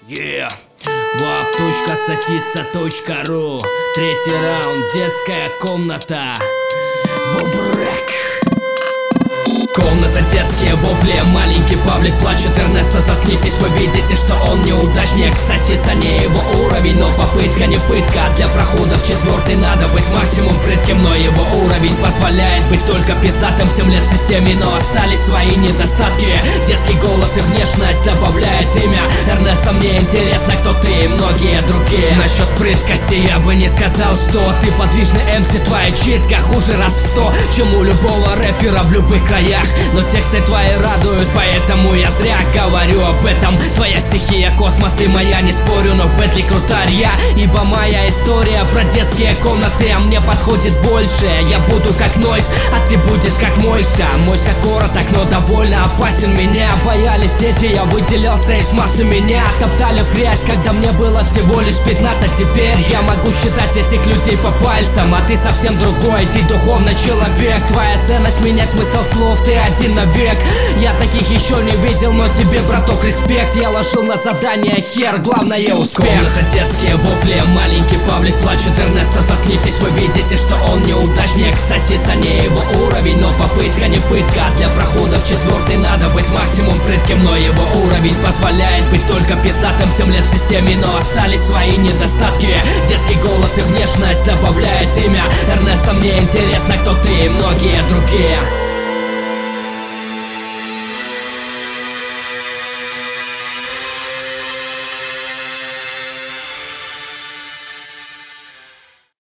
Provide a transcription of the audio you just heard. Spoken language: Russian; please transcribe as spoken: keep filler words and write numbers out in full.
Yeah. Вап.сосиса.ру. Третий раунд, детская комната. Бобрек. Комната, детские вопли, маленький Павлик плачет. Эрнесто, заткнитесь, вы видите, что он неудачник. Сосиса не его уровень, но попытка не пытка. Для прохода в четвертый надо быть максимум прытким, но его уровень позволяет быть только пиздатым. Семь лет в системе, но остались свои недостатки. Детский голос и внешность добавляет имя. Эрнесто, мне интересно, кто ты и многие другие. Насчет прыткости я бы не сказал, что ты подвижный эм си, твоя читка хуже раз в сто, чем у любого рэпера в любых краях. Но тексты твои радуют, поэтому я зря говорю об этом. Твоя стихия космос и моя, не спорю, но в бэтле крутарь я. Ибо моя история про детские комнаты, а мне подходит больше. Я буду как Нойз, а ты будешь как Мойша. Мойша короток, но довольно опасен. Меня боялись дети, я выделялся из массы. Меня топтали в грязь, когда мне было всего лишь пятнадцать. Теперь я могу считать этих людей по пальцам. А ты совсем другой, ты духовный человек. Твоя ценность менять смысл слов, ты один навек. Я таких еще не видел, но тебе, браток, респект. Я ложил на задание хер, главное успех. Комната, детские вопли, маленький Павлик плачет. Эрнесто, заткнитесь, вы видите, что он неудачник. Сосиса не его уровень, но попытка не пытка. Для прохода в четвертый надо быть максимум прытким, но его уровень позволяет быть только пиздатым. Семь лет в системе, но остались свои недостатки. Детский голос и внешность добавляет имя. Эрнесто, мне интересно, кто ты и многие другие.